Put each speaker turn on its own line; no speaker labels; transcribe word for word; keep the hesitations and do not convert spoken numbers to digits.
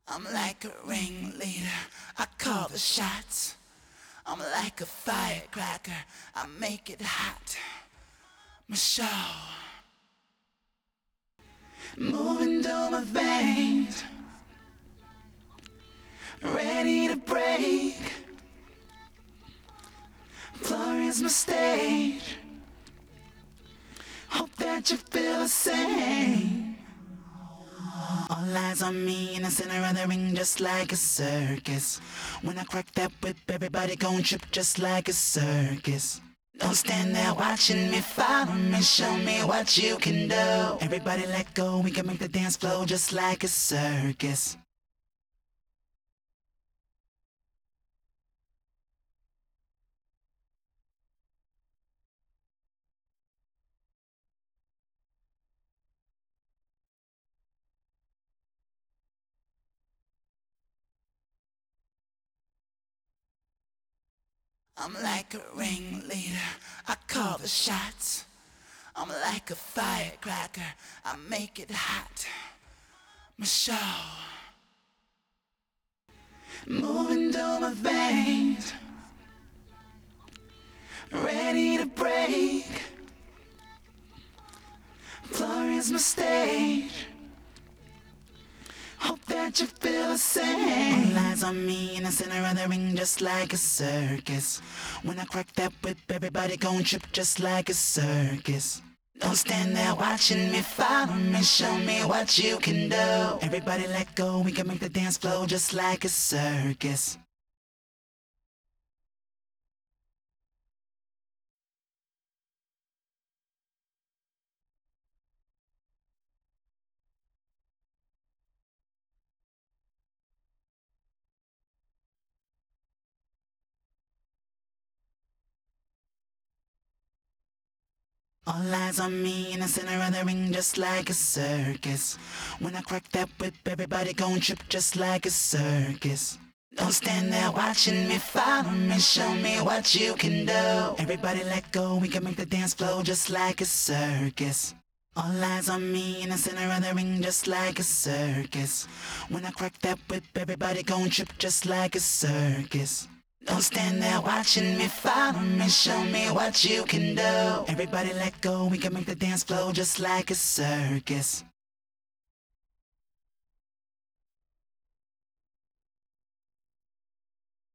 I'm like a ringleader, I call the shots. I'm like a firecracker, I make it hot. Michelle, moving through my veins, ready to break. Floor is my stage, hope that you feel the same. All eyes on me in the center of the ring, just like a circus. When I crack that whip, everybody gon' trip just like a circus. Don't stand there watching me, follow me, show me what you can do. Everybody let go, we can make the dance flow just like a circus. I'm like a ringleader, I call the shots. I'm like a firecracker, I make it hot. Michelle, moving through my veins, ready to break. Floor is my stage, hope that you feel the same. All eyes on me in the center of the ring, just like a circus. When I crack that whip, everybody gon' trip just like a circus. Don't stand there watching me, follow me, show me what you can do. Everybody let go, we can make the dance flow just like a circus. All eyes on me in the center of the ring, just like a circus. When I crack that whip, everybody gon' trip just like a circus. Don't stand there watching me, follow me, show me what you can do. Everybody let go, we can make the dance flow just like a circus. All eyes on me in the center of the ring, just like a circus. When I crack that whip, everybody gon' trip just like a circus. Don't stand there watching me, follow me, show me what you can do. Everybody let go, we can make the dance flow just like a circus.